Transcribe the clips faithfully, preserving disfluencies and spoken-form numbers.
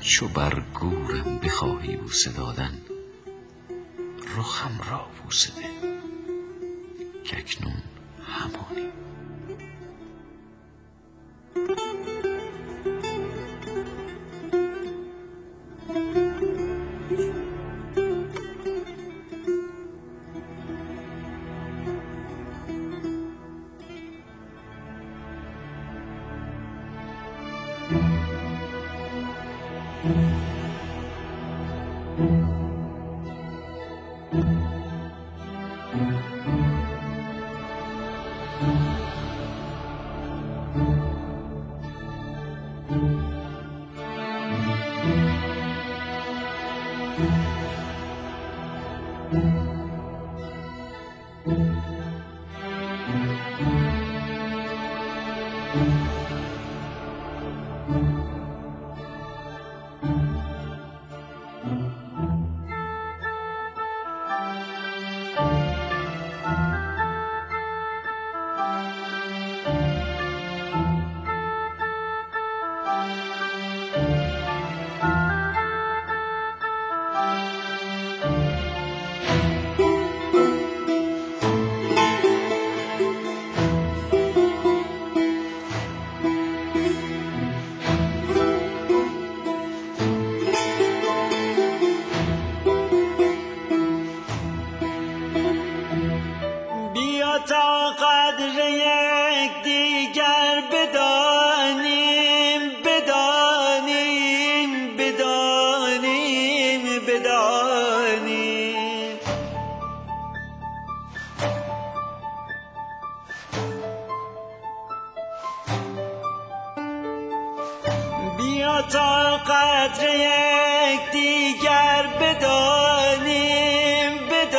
چو بر گورم بخواهی بوسه دادن، رخم را بوسه ده کاکنون همانی. تا قدر یکدیگر بدانیم بدانیم بدانیم بدانیم بیا تا قدر یکدیگر بدانیم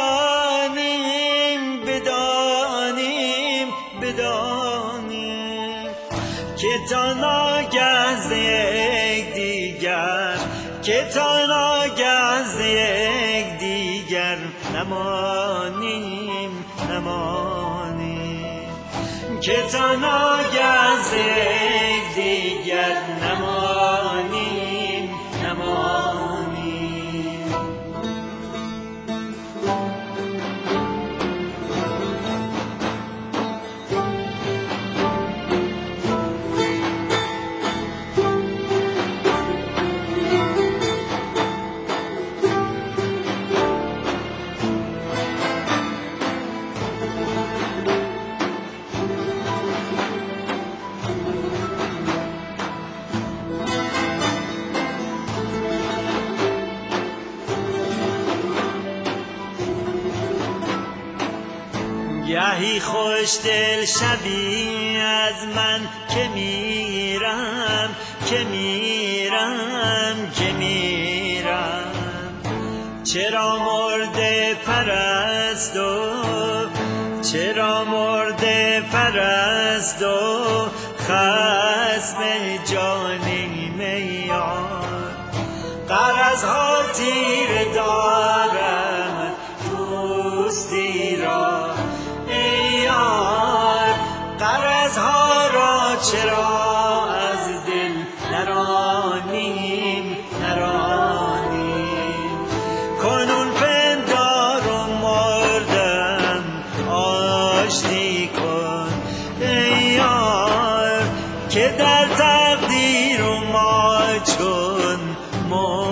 بدانیم بدانیم بدانیم که تا ناگه ز یکدیگر که تا ناگه ز یکدیگر نمانیم نمانیم که تا ناگه ز یکدیگر نمانیم نمانیم گهی خوش دل شبی از من که میرم که میرم که میرم چرا مرده پرست و چرا مرده پرست و خصم جانیم یار غرضها تیره دارم دوستی را غرضها را چرا از دل نرانیم نرانیم کنون پندار و مردم آشتی کن ای یار که در تقدیر و ما چون